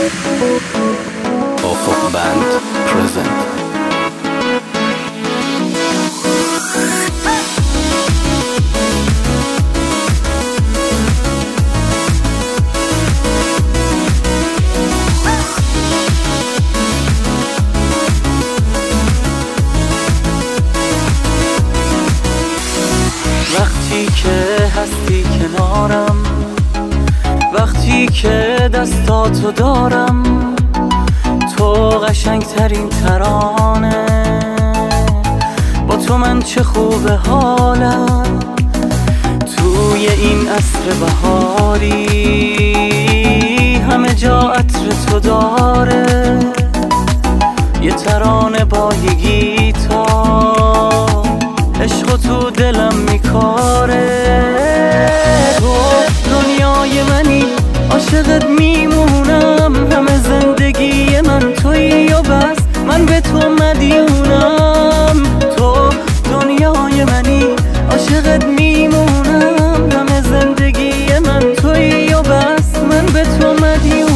افق بند پرزنت. وقتی که هستی کنارم، وقتی که دستاتو دارم، تو قشنگترین ترانه. با تو من چه خوبه حالم، توی این عصر بهاری همه جا عطر تو داره. یه ترانه با یه گیتار، عشق تو دلم میکاره. تو دنیای منی، عاشقت میمونم، همه زندگی من تویی و بس، من به تو مدیونم. تو دنیای منی، عاشقت میمونم، همه زندگی من تویی و بس، من به تو مدیونم.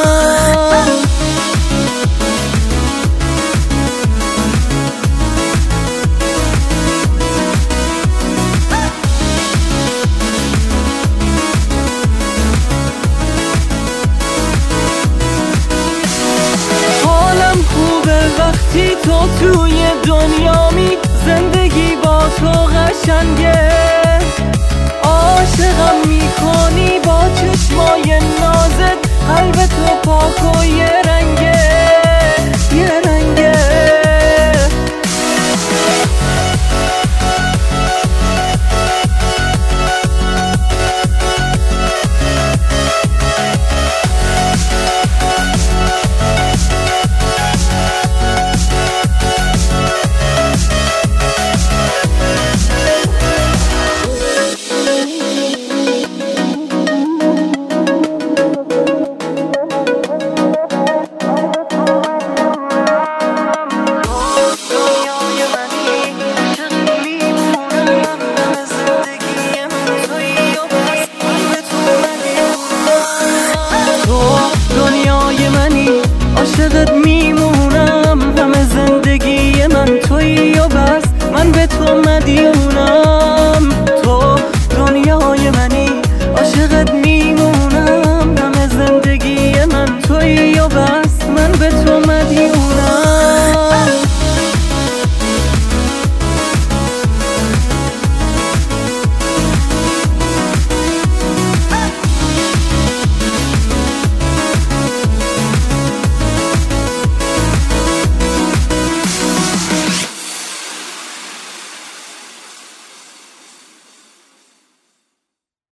وقتی تو توی دنیامی، زندگی با تو قشنگه. عاشقم میکنی با چشمای نازت، قلب تو پاک و یه رنگه، یه رنگه. عاشقت میمونم، همه زندگی من تویی و بس، من به تو مدیونم. تو دنیای منی، عاشقت میمونم، همه زندگی من تویی